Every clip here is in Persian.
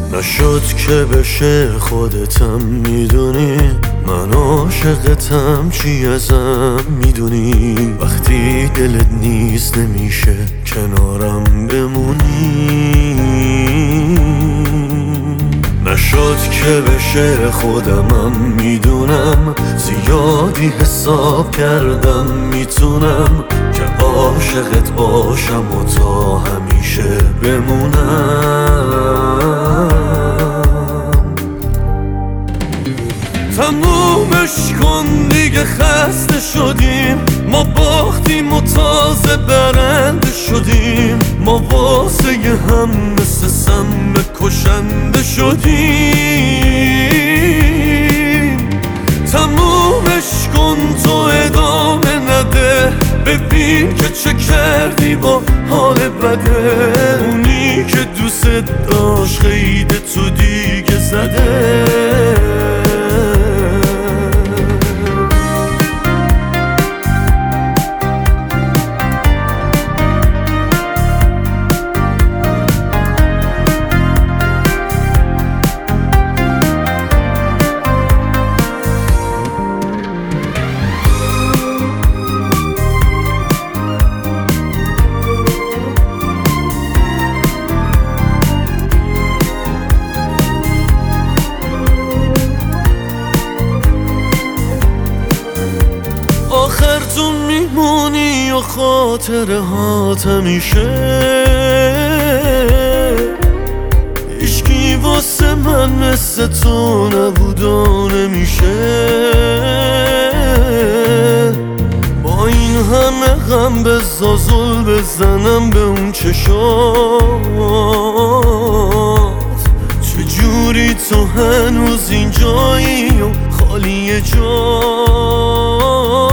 نشد که بشه خودتم میدونی، من عاشقتم چی ازم میدونی. وقتی دلت نیست نمیشه کنارم بمونی. نشد که بشه خودمم میدونم، زیادی حساب کردم میتونم که عاشقت باشم و تا همیشه بمونم. تمومش کن دیگه، خسته شدیم، ما باختیم و تازه برنده شدیم. ما واسه هم مثل سم کشنده شدیم. تمومش کن تو ادامه نده، ببین که چه کردی با حال بده. اونی که دوست داشت خیده تو دیگه زده. آخر تو میمونی و خاطره هات همیشه. هیچکی واسه من مثل تو نبود و نمیشه. با این همه غم بزا زل بزنم به اون چشات. چجوری تو هنوز اینجایی و خالی جا.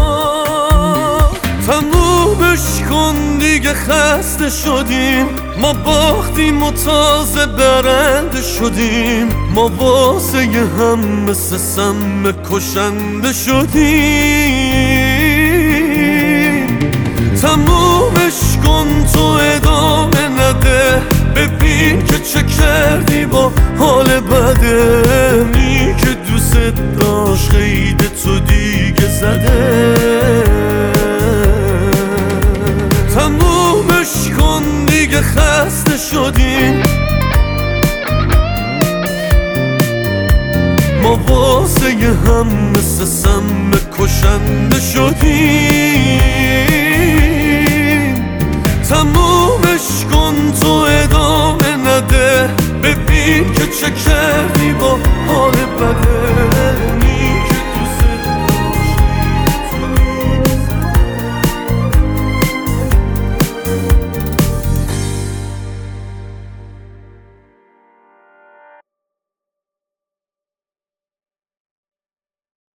تمومش کن دیگه، خسته شدیم، ما باختیم و تازه برنده شدیم. ما واسه هم مثل سم کشنده شدیم. تمومش کن تو ادامه نده، ببین که چه کردی با حال بده. اونی که دوست داشت خیده تو دیگه زده. تمومش کن دیگه، خسته شدیم، ما واسه هم مثل سم کشنده شدیم. تمومش کن تو ادامه نده، ببین که چه کرد